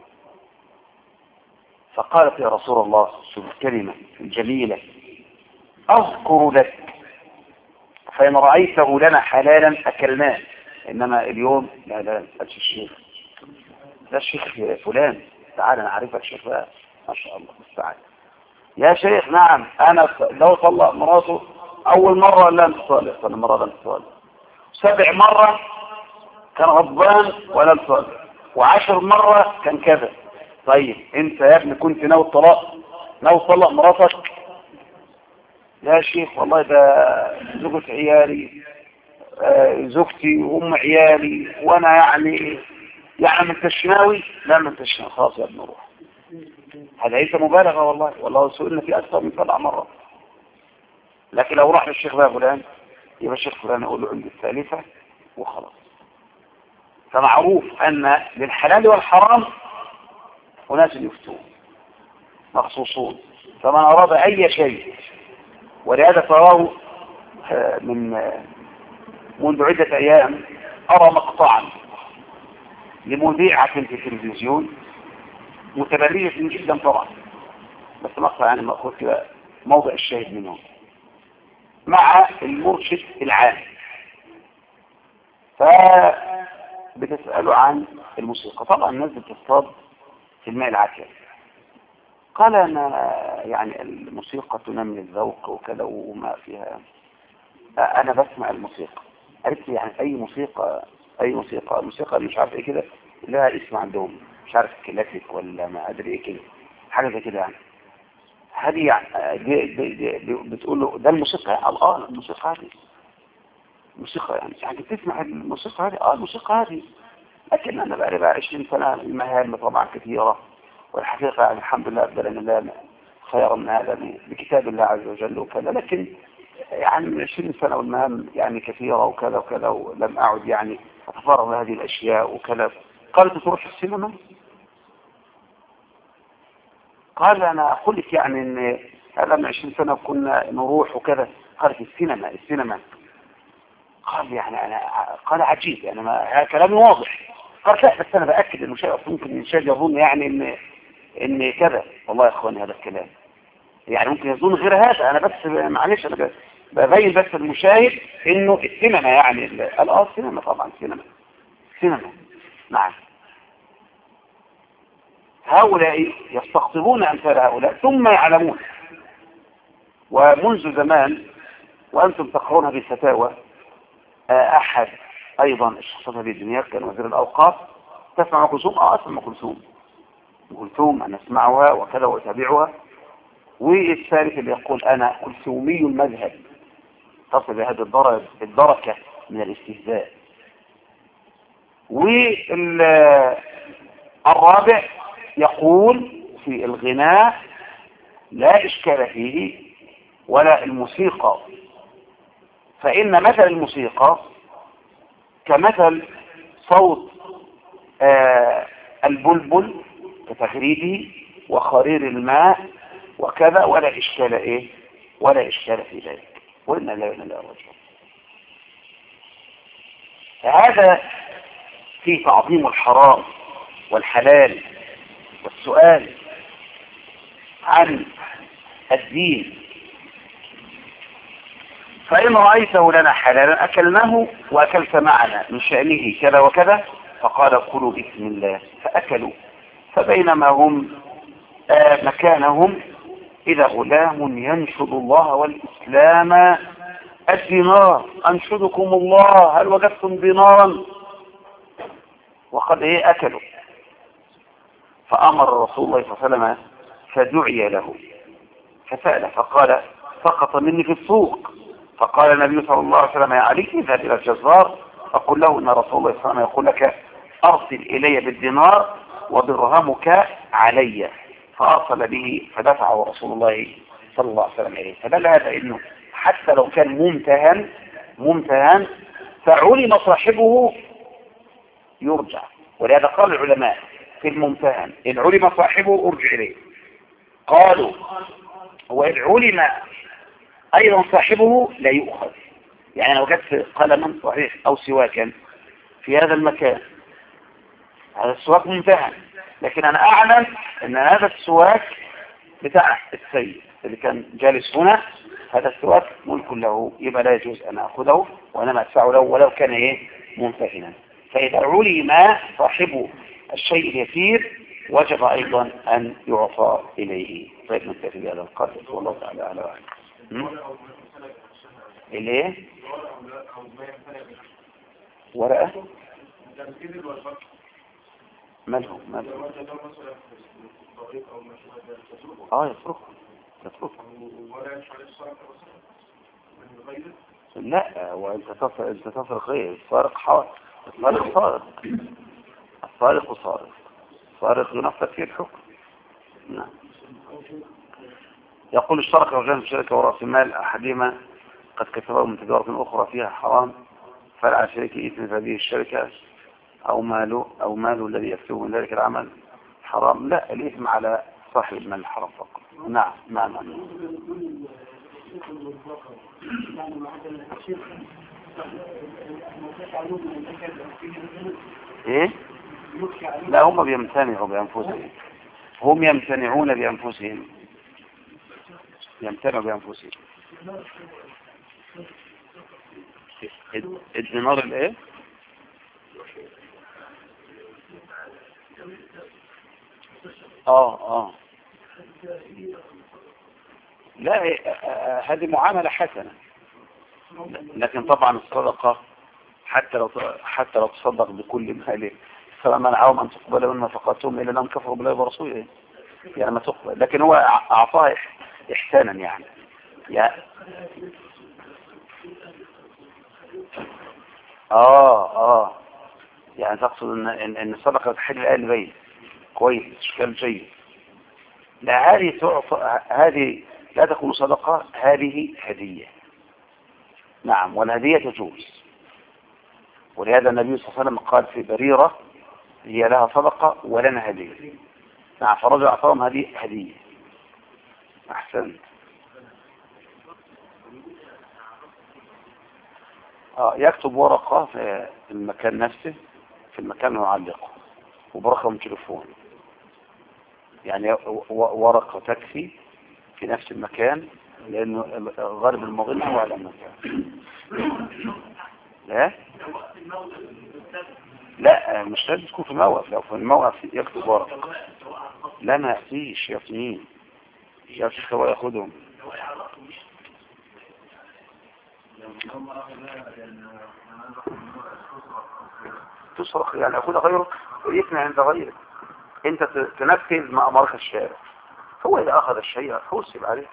فقالت يا رسول الله، شوف الكلمة الجميلة، أذكر لك فإن رأيته لنا حلالا أكلناه. إنما اليوم لا لا مش الشيخ، ده الشيخ فلان، تعال أنا عارفك شيخ بقى ما شاء الله تعال يا شيخ. نعم أنا لو طلق مراته أول مرة ولا أنت صالح، ثاني مرة أنت صالح، 7 مرة كان غضبان ولا أنت صالح، و10 مرة كان كذا. طيب أنت يا ابني كنت ناوي الطلاق، ناوي تطلق مراتك؟ يا شيخ والله ده زوجة عيالي، زوجتي وام عيالي، وانا يعني ما انتش ناوي. لا ما انتش ناوي، خلاص يا ابن روح. هذا ليس مبالغه والله سئلنا فيه اكثر من 7 مرات. لكن لو راح للشيخ بقى فلان، يبقى الشيخ فلان يقول له عندي الثالثه وخلاص. فمعروف ان للحلال والحرام اناس يفتون مخصوصون، فمن اراد اي شيء. ولهذا تراه منذ عدة أيام أرى مقطعا لمذيعة في التلفزيون متبرية جدا طبعا، بس مقطع يعني مأخوذ كده موضع الشاهد منه، مع المرشد العام. فبتسأله عن الموسيقى. طبعا الناس بتصطاد في الماء العكر. قال أنا يعني الموسيقى تنمي الذوق وكذا وما فيها، أنا بسمع الموسيقى. قالت لي يعني أي موسيقى الموسيقى مش عارف إيه كده لها اسم عندهم، مش عارف كلاسيك ولا ما أدري إيه كده، حاجة زي كده يعني. هذه يعني بتقول له ده الموسيقى يعني. الموسيقى هذه موسيقى يعني بتسمع الموسيقى هذه. الموسيقى هذه. لكن أنا بقى 20 سنة المهام طبعا كثيرة، والحقيقة يعني الحمد لله أبدلنا الله خيرا من هذا بكتاب الله عز وجل وكذا. لكن يعني 20 سنة والمهام يعني كثيرة وكذا وكذا، ولم أعد يعني أتفرغ لهذه الأشياء وكذا. قالت تروح السينما؟ قال أنا أقول لك يعني إن هذا من 20 سنة كنا نروح وكذا. قالت السينما. قال يعني قال عجيب يعني هذا كلامي واضح. قالت لا بس أنا بأكد إنه شيء ممكن الإنسان يظن يعني إن كذا. والله يا إخواني هذا الكلام يعني ممكن يظن غير هذا. أنا بس معلش أنا ببين بس المشاهد إنه السينما يعني السينما طبعا سينما. نعم. هؤلاء يستقطبون أمثال هؤلاء ثم يعلمون. ومنذ زمان وأنتم تقرون هذه الفتاوى، أحد أيضا الشخصيات هذه الدنيا كان وزير الأوقاف. تسمع أم كلثوم؟ أسمع أم كلثوم أنا أسمعها وكذا وأتابعها. والثالث اللي يقول أنا كلثومي المذهب، تصل بهذه الدركة من الاستهزاء. والرابع يقول في الغناء لا إشكال فيه ولا الموسيقى، فإن مثل الموسيقى كمثل صوت البلبل كتغريده وخرير الماء وكذا، ولا إشكال في ذلك. وإنا لا إله إلا الله. هذا في تعظيم الحرام والحلال والسؤال عن الدين. فإن رأيته لنا حلالا أكلناه وأكلت معنا من شأنه كذا وكذا. فقال كلوا بسم الله فأكلوا. فبينما هم مكانهم إذا غلام ينشد الله والإسلام الدينار. أنشدكم الله هل وجدتم دينارا؟ وقد أكلوا. فأمر رسول الله صلى الله عليه وسلم فدعي له فسأل فقال سقط مني في السوق. فقال النبي صلى الله عليه وسلم يا علي اذهب إلى الجزار فقل له إن رسول الله صلى الله عليه وسلم يقول لك أرسل إلي بالدينار ودرهمك علي. فأرسل به فدفعه رسول الله صلى الله عليه وسلم إليه. فدل هذا إنه حتى لو كان ممتهن فعلم صاحبه يرجع. ولهذا قال العلماء في الممتهن إن علم صاحبه أرجع إليه. قالوا وإن علم أيضا صاحبه لا يؤخذ. يعني لو جدت قلما صحيح أو سواكا في هذا المكان، هذا السواك منتهى، لكن أنا أعلم أن هذا السواك بتاع السيد اللي كان جالس هنا، هذا السواك ملك له، يبقى لا يجوز أن أخذه وأنا أدفع له ولو كان إيه منتهنا. فإذا علم صاحب الشيء اليسير وجب أيضا أن يعطى إليه. طيب نكتفي بهذا القدر والله تعالى أعلم وأعلم. إليه ورقة ماله يترك لا، وانت تفرق ايه؟ الفارق حار، الفارق صارق، الفارق صارق، الفارق ينفذ فيه الحكم. نعم. يقول اشترك رجلان في الشركة ورأس المال أحدهما قد كسبه من تجارة أخرى فيها حرام، فلعل شريكه إثم في هذه الشركة أو ماله الذي يكسبه من ذلك العمل حرام. لا، الإثم على صاحب المال الحرام فقط. نعم. ايه؟ لا، هم بيمتنعوا بأنفسهم، هم يمتنعون بأنفسهم، يمتنعوا بأنفسهم. الدينار الايه؟ لا، هذه معاملة حسنة، لكن طبعا الصدقة حتى لو تصدق بكل ماله فما منعهم أن تقبل من نفقاتهم إلا لم كفروا بالله ورسوله، يعني ما تقبل، لكن هو أعطاه إحسانا يعني يعني تقصد ان الصدقة تحل الآن بين كويس، اشكال جيد. لا، هذه لا تكون صدقة، هذه هدية. نعم، والهدية تجوز، ولهذا النبي صلى الله عليه وسلم قال في بريرة هي لها صدقة ولنا هدية. نعم، فرجع أعطاهم هذه هدية. أحسنت. يكتب ورقة في المكان نفسه، في المكان يعلقه، وبرقم تليفون، يعني ورقة تكفي في نفس المكان، لأنه غالب المغل هو على المكان. لا، مش لازم تكون في الموقف، لو في الموقف يكتب ورقة. لا، ما فيش يقنين يا شيخ، هو ياخدهم. تصرخ يعني يأخذ غيره ويقنع عند غيره، انت تنفذ ما امرك الشارع، هو اذا اخذ الشيء حوسب عليه.